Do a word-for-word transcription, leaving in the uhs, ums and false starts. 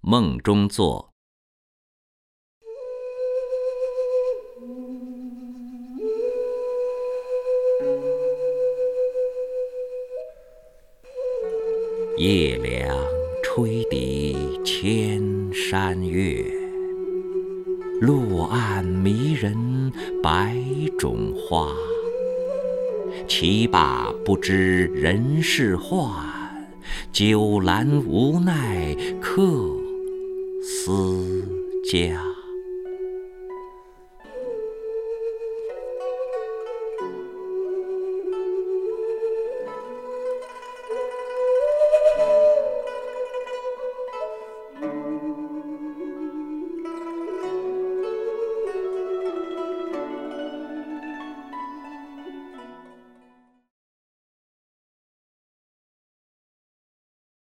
梦中作。夜凉吹笛千山月，落岸迷人百种花。骑罢不知人世幻，酒阑无奈客思家。